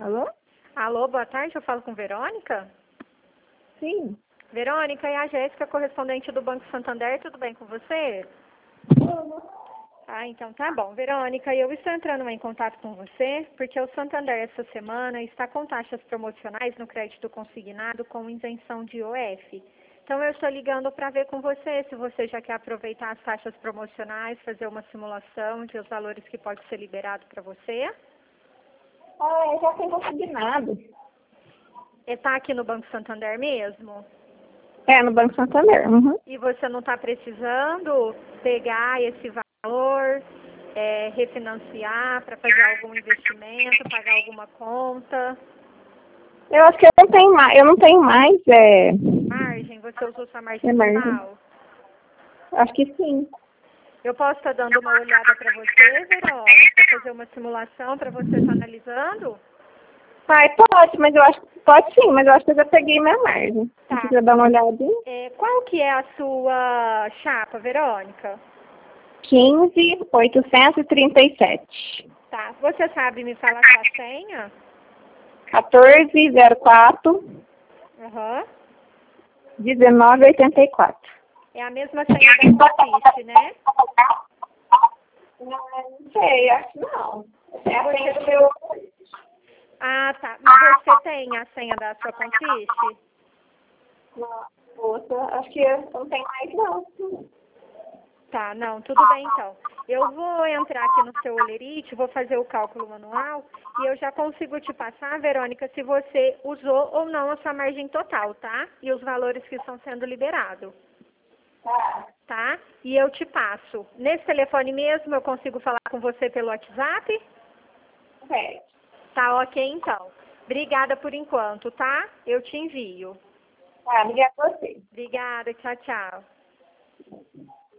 Alô? Alô, boa tarde, eu falo com Verônica? Sim. Verônica, é a Jéssica, correspondente do Banco Santander, tudo bem com você? Ah, então tá bom. Verônica, eu estou entrando em contato com você porque o Santander essa semana está com taxas promocionais no crédito consignado com isenção de IOF. Então eu estou ligando para ver com você se você já quer aproveitar as taxas promocionais, fazer uma simulação de os valores que pode ser liberado para você. Ah, eu já tenho consignado. Está aqui no Banco Santander mesmo? É, no Banco Santander. Uhum. E você não está precisando pegar esse valor, refinanciar para fazer algum investimento, pagar alguma conta? Eu acho que eu não tenho mais, Margem, você usou sua margem margem. total? Acho que sim. Eu posso estar dando uma olhada para você, Verônica, fazer uma simulação para você estar analisando? Pai, pode, mas eu acho pode sim, mas eu acho que eu já peguei minha margem. Tá. Se quiser dar uma olhadinha. Qual que é a sua chapa, Verônica? 15.837. Tá. Você sabe me falar sua senha? 1404 Aham. 1984. É a mesma senha da Conquiste, né? Não sei, acho que não. É a senha do meu. Ah, tá. Mas você tem a senha da sua Conquiste? Outra, acho que eu não tenho mais não. Tá, não, tudo bem então. Eu vou entrar aqui no seu Olerite, vou fazer o cálculo manual e eu já consigo te passar, Verônica, se você usou ou não a sua margem total, tá? E os valores que estão sendo liberados, Tá. tá? E eu te passo. Nesse telefone mesmo eu consigo falar com você pelo WhatsApp? Certo. Tá ok então. Obrigada por enquanto, tá? Eu te envio. Tá, obrigada a você. Obrigada, tchau, tchau.